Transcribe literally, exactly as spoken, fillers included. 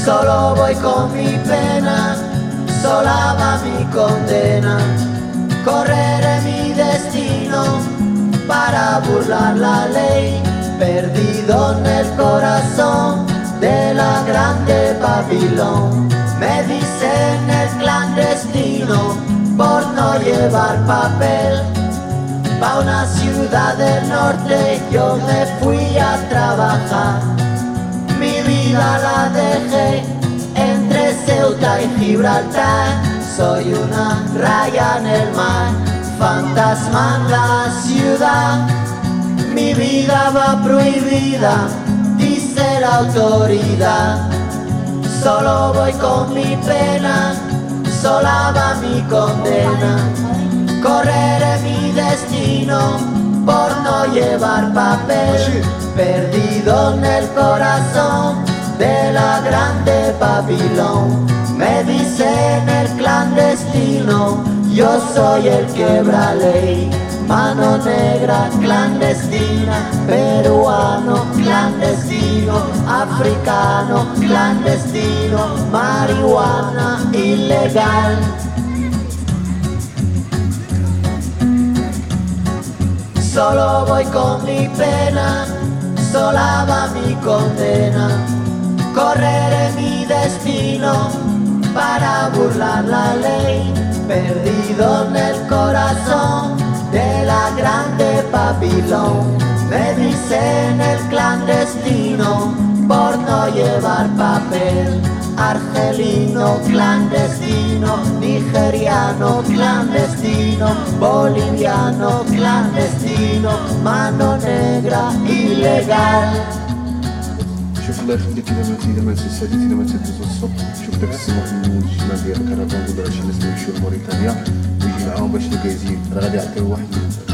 Solo voy con mi pena, sola va mi condena. Correré mi destino para burlar la ley, perdido en el corazón de la grande Babilón. Me dicen el clandestino por no llevar papel. Pa' una ciudad del norte yo me fui a trabajar. Mi vida la dejé entre Ceuta y Gibraltar. Soy una raya en el mar, fantasma en la ciudad. Mi vida va prohibida, dice la autoridad. Solo voy con mi pena, sola va mi condena. Correré mi destino por no llevar papel, perdido en el corazón de la grande Babilón. Me dicen el clandestino, yo soy el quebra ley. Mano negra clandestina, peruano clandestino, africano clandestino, marihuana ilegal. Solo voy con mi pena, sola va mi condena. Correré mi destino para burlar la ley, perdido en el corazón de la grande Babilón. Me dicen el clandestino por no llevar papel. Argelino clandestino, nigeriano clandestino, boliviano clandestino, mano negra ilegal. شوف الله يخليك الا ما الا ما تسالي الا ما تدوز الصبح شوف داك السماح من الشمال ديال الكرفان ودرا شي ناس يمشيو لموريتانيا ويجي معاهم باش يلقى يزيد راه غادي يعطيو واحد